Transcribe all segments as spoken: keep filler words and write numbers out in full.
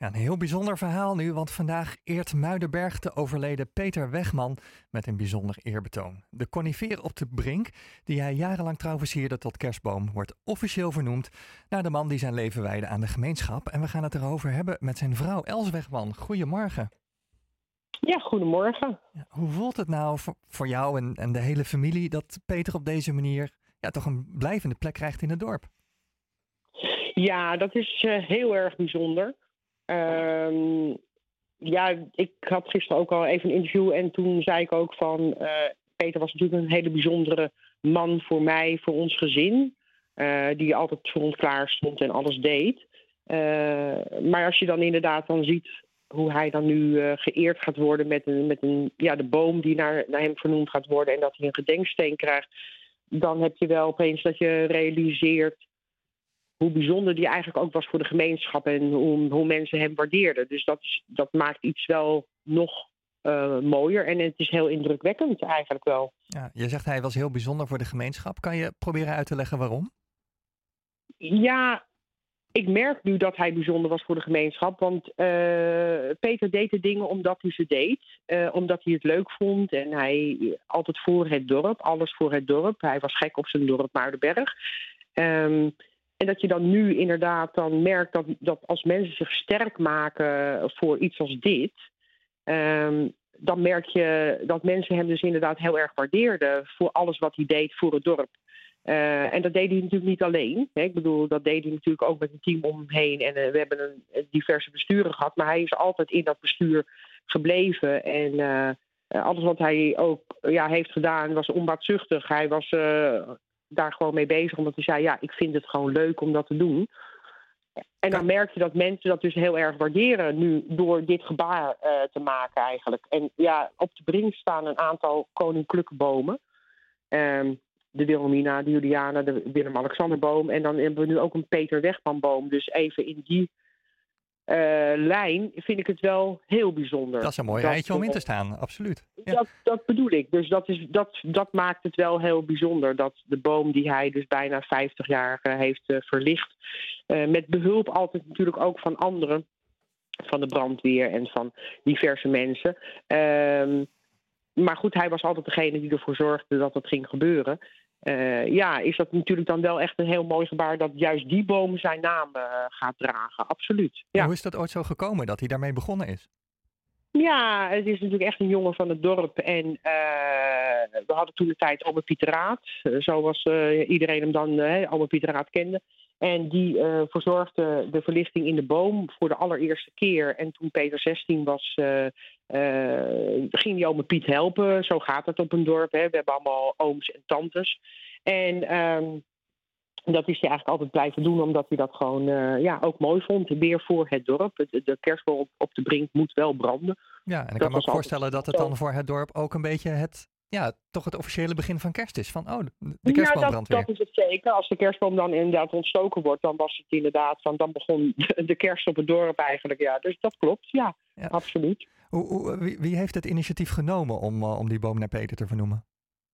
Ja, een heel bijzonder verhaal nu, want vandaag eert Muidenberg de overleden Peter Wegman met een bijzonder eerbetoon. De conifeer op de Brink, die hij jarenlang trouw versierde tot kerstboom, wordt officieel vernoemd naar de man die zijn leven wijde aan de gemeenschap. En we gaan het erover hebben met zijn vrouw Els Wegman. Goedemorgen. Ja, goedemorgen. Ja, hoe voelt het nou voor, voor jou en, en de hele familie dat Peter op deze manier ja, toch een blijvende plek krijgt in het dorp? Ja, dat is uh, heel erg bijzonder. Um, ja, ik had gisteren ook al even een interview en toen zei ik ook van... Uh, Peter was natuurlijk een hele bijzondere man voor mij, voor ons gezin. Uh, die altijd voor ons klaar stond en alles deed. Uh, maar als je dan inderdaad dan ziet hoe hij dan nu uh, geëerd gaat worden met, een, met een, ja, de boom die naar, naar hem vernoemd gaat worden... en dat hij een gedenksteen krijgt, dan heb je wel opeens dat je realiseert hoe bijzonder die eigenlijk ook was voor de gemeenschap en hoe, hoe mensen hem waardeerden. Dus dat, dat maakt iets wel nog uh, mooier en het is heel indrukwekkend eigenlijk wel. Ja, je zegt hij was heel bijzonder voor de gemeenschap. Kan je proberen uit te leggen waarom? Ja, ik merk nu dat hij bijzonder was voor de gemeenschap. Want uh, Peter deed de dingen omdat hij ze deed. Uh, omdat hij het leuk vond. En hij altijd voor het dorp. Alles voor het dorp. Hij was gek op zijn dorp Muidenberg. Um, En dat je dan nu inderdaad dan merkt dat, dat als mensen zich sterk maken voor iets als dit... Um, dan merk je dat mensen hem dus inderdaad heel erg waardeerden voor alles wat hij deed voor het dorp. Uh, en dat deed hij natuurlijk niet alleen. Hè. Ik bedoel, dat deed hij natuurlijk ook met een team om hem heen. En uh, we hebben een, een diverse besturen gehad. Maar hij is altijd in dat bestuur gebleven. En uh, alles wat hij ook ja, heeft gedaan was onbaatzuchtig. Hij was... Uh, daar gewoon mee bezig, omdat hij zei... ja, ik vind het gewoon leuk om dat te doen. En dan merk je dat mensen dat dus heel erg waarderen... nu door dit gebaar uh, te maken eigenlijk. En ja, op de Brink staan een aantal koninklijke bomen. Um, de Wilhelmina, de Juliana, de Willem-Alexanderboom... en dan hebben we nu ook een Peter Wegmanboom. Dus even in die uh, lijn vind ik het wel heel bijzonder. Dat is een mooi dat, rijtje om in te staan, absoluut. Ja. Dat, dat bedoel ik. Dus dat, is, dat, dat maakt het wel heel bijzonder. Dat de boom die hij dus bijna vijftig jaar uh, heeft uh, verlicht... Uh, met behulp altijd natuurlijk ook van anderen... van de brandweer en van diverse mensen. Uh, maar goed, hij was altijd degene die ervoor zorgde dat het ging gebeuren. Uh, ja, is dat natuurlijk dan wel echt een heel mooi gebaar... dat juist die boom zijn naam uh, gaat dragen. Absoluut. Ja. Hoe is dat ooit zo gekomen dat hij daarmee begonnen is? Ja, het is natuurlijk echt een jongen van het dorp. En uh, we hadden toen de tijd Ome Pieter Raad. Uh, zoals uh, iedereen hem dan uh, Ome Pieter Raad kende. En die uh, verzorgde de verlichting in de boom voor de allereerste keer. En toen Peter zestien was, uh, uh, ging die Ome Piet helpen. Zo gaat het op een dorp. Hè. We hebben allemaal ooms en tantes. En... Um, dat is hij eigenlijk altijd blijven doen, omdat hij dat gewoon uh, ja, ook mooi vond. Weer voor het dorp. De, de kerstboom op, op de Brink moet wel branden. Ja, en ik dat kan me ook altijd... voorstellen dat het dan voor het dorp ook een beetje het, ja, toch het officiële begin van kerst is. Van, oh, de kerstboom brandt weer. Ja, dat, dat is het zeker. Als de kerstboom dan inderdaad ontstoken wordt, dan was het inderdaad van, dan begon de, de kerst op het dorp eigenlijk. Ja, dus dat klopt, ja, ja. Absoluut. Hoe, hoe, wie, wie heeft het initiatief genomen om, uh, om die boom naar Peter te vernoemen?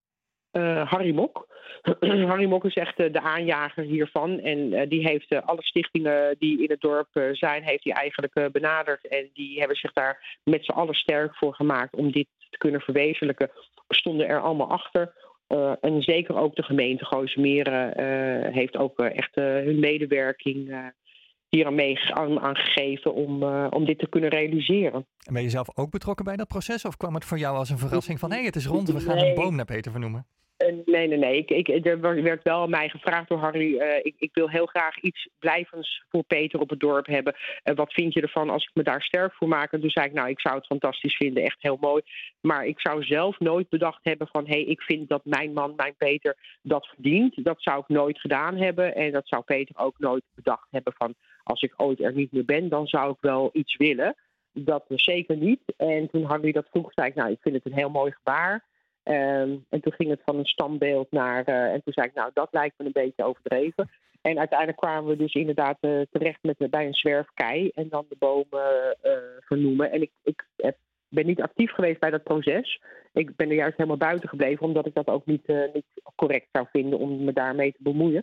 Uh, Harry Mok. Harry Mok is echt uh, de aanjager hiervan. En uh, die heeft uh, alle stichtingen die in het dorp uh, zijn, heeft hij eigenlijk uh, benaderd. En die hebben zich daar met z'n allen sterk voor gemaakt om dit te kunnen verwezenlijken. Stonden er allemaal achter. Uh, en zeker ook de gemeente Gooisemeren uh, heeft ook uh, echt uh, hun medewerking uh, hier aan, mee, aan, aan gegeven om, uh, om dit te kunnen realiseren. En ben je zelf ook betrokken bij dat proces? Of kwam het voor jou als een verrassing van, hé, hey, het is rond, we gaan nee. een boom naar Peter vernoemen? Nee, nee, nee. Ik, ik, er werd wel aan mij gevraagd door Harry. Uh, ik, ik wil heel graag iets blijvends voor Peter op het dorp hebben. Uh, wat vind je ervan als ik me daar sterk voor maak? En toen zei ik, nou, ik zou het fantastisch vinden. Echt heel mooi. Maar ik zou zelf nooit bedacht hebben van... hé, hey, ik vind dat mijn man, mijn Peter, dat verdient. Dat zou ik nooit gedaan hebben. En dat zou Peter ook nooit bedacht hebben van... als ik ooit er niet meer ben, dan zou ik wel iets willen. Dat zeker niet. En toen Harry dat vroeg, zei ik, nou, ik vind het een heel mooi gebaar. Um, en toen ging het van een standbeeld naar... Uh, en toen zei ik, nou, dat lijkt me een beetje overdreven. En uiteindelijk kwamen we dus inderdaad uh, terecht met, uh, bij een zwerfkei... en dan de bomen uh, vernoemen. En ik, ik heb, ben niet actief geweest bij dat proces. Ik ben er juist helemaal buiten gebleven... omdat ik dat ook niet, uh, niet correct zou vinden om me daarmee te bemoeien.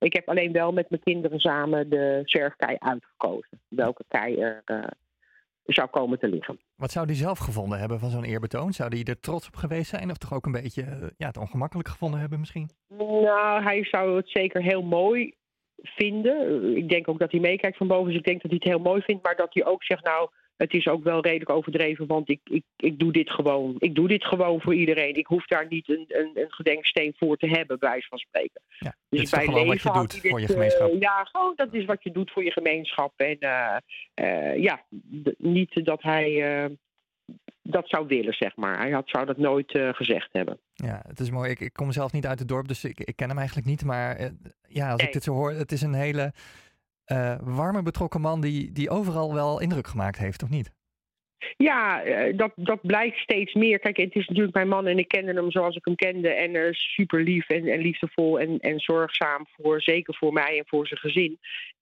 Ik heb alleen wel met mijn kinderen samen de zwerfkei uitgekozen. Welke kei er uh, zou komen te liggen. Wat zou hij zelf gevonden hebben van zo'n eerbetoon? Zou hij er trots op geweest zijn of toch ook een beetje uh, ja, het ongemakkelijk gevonden hebben misschien? Nou, hij zou het zeker heel mooi vinden. Ik denk ook dat hij meekijkt van boven, dus ik denk dat hij het heel mooi vindt. Maar dat hij ook zegt, nou, het is ook wel redelijk overdreven, want ik, ik, ik doe dit gewoon. Ik doe dit gewoon voor iedereen. Ik hoef daar niet een, een, een gedenksteen voor te hebben, bij wijze van spreken. Ja, dus dit is toch gewoon wat je doet dit, voor je gemeenschap? Uh, ja, gewoon dat is wat je doet voor je gemeenschap. En uh, uh, ja, d- niet dat hij... Uh, dat zou willen, zeg maar. Hij had, zou dat nooit uh, gezegd hebben. Ja, het is mooi. Ik, ik kom zelf niet uit het dorp, dus ik, ik ken hem eigenlijk niet. Maar uh, ja, als nee. ik dit zo hoor, het is een hele uh, warme, betrokken man die, die overal wel indruk gemaakt heeft, of niet? Ja, uh, dat, dat blijkt steeds meer. Kijk, het is natuurlijk mijn man en ik kende hem zoals ik hem kende. En uh, super lief en, en liefdevol en, en zorgzaam, voor, zeker voor mij en voor zijn gezin.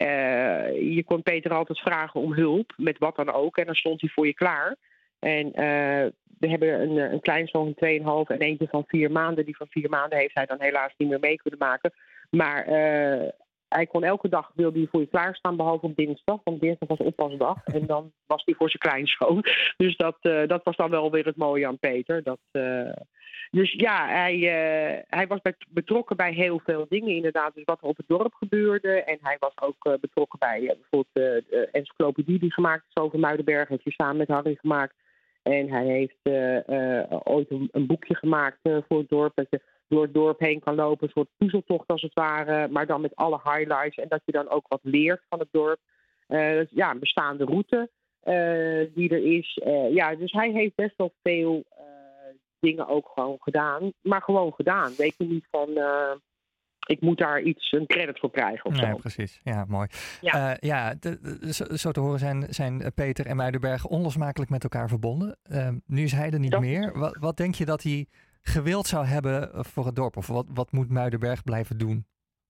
Uh, je kon Peter altijd vragen om hulp, met wat dan ook. En dan stond hij voor je klaar. En uh, we hebben een, een kleinzoon van twee komma vijf en eentje van vier maanden. Die van vier maanden heeft hij dan helaas niet meer mee kunnen maken. Maar uh, hij kon elke dag, wilde hij voor je klaarstaan, behalve op dinsdag. Want dinsdag was oppasdag en dan was hij voor zijn kleinzoon. Dus dat, uh, dat was dan wel weer het mooie aan Peter. Dat, uh, dus ja, hij, uh, hij was betrokken bij heel veel dingen inderdaad. Dus wat er op het dorp gebeurde. En hij was ook uh, betrokken bij uh, bijvoorbeeld uh, de encyclopedie die gemaakt is over Muidenberg. Heeft hij samen met Harry gemaakt. En hij heeft uh, uh, ooit een, een boekje gemaakt uh, voor het dorp. Dat je door het dorp heen kan lopen. Een soort puzzeltocht als het ware. Maar dan met alle highlights. En dat je dan ook wat leert van het dorp. Uh, ja, een bestaande route uh, die er is. Uh, ja, dus hij heeft best wel veel uh, dingen ook gewoon gedaan. Maar gewoon gedaan. Weet je niet van... Uh, ik moet daar iets, een credit voor krijgen of zo. Nee, precies. Ja, mooi. Ja, uh, ja de, de, zo, zo te horen zijn, zijn Peter en Muidenberg onlosmakelijk met elkaar verbonden. Uh, nu is hij er niet dat... meer. Wat, wat denk je dat hij gewild zou hebben voor het dorp? Of wat, wat moet Muidenberg blijven doen?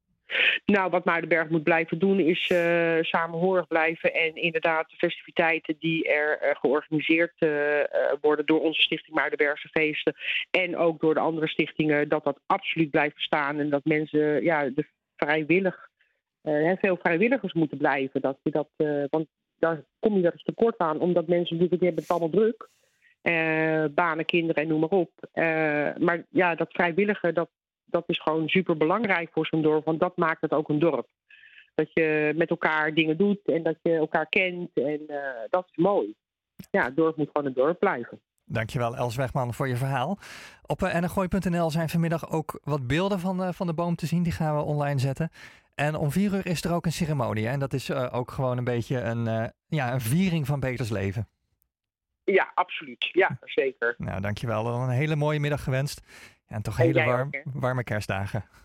Nou, wat Muidenberg moet blijven doen is uh, samenhorig blijven. En inderdaad de festiviteiten die er uh, georganiseerd uh, worden door onze stichting Muidenbergse Feesten. En ook door de andere stichtingen, dat dat absoluut blijft bestaan. En dat mensen, ja, de vrijwillig, uh, veel vrijwilligers moeten blijven. Dat je dat, uh, want daar kom je dat eens tekort aan. Omdat mensen natuurlijk, die hebben het allemaal druk. Uh, banen, kinderen en noem maar op. Uh, maar ja, dat vrijwillige, dat Dat is gewoon super belangrijk voor zo'n dorp, want dat maakt het ook een dorp. Dat je met elkaar dingen doet en dat je elkaar kent en uh, dat is mooi. Ja, het dorp moet gewoon een dorp blijven. Dankjewel Els Wegman voor je verhaal. Op uh, n n gooi punt n l zijn vanmiddag ook wat beelden van, uh, van de boom te zien. Die gaan we online zetten. En om vier uur is er ook een ceremonie. Hè? En dat is uh, ook gewoon een beetje een, uh, ja, een viering van Peters leven. Ja, absoluut. Ja, zeker. Nou, dankjewel. Een hele mooie middag gewenst. Ja, en toch hele warm, warme kerstdagen.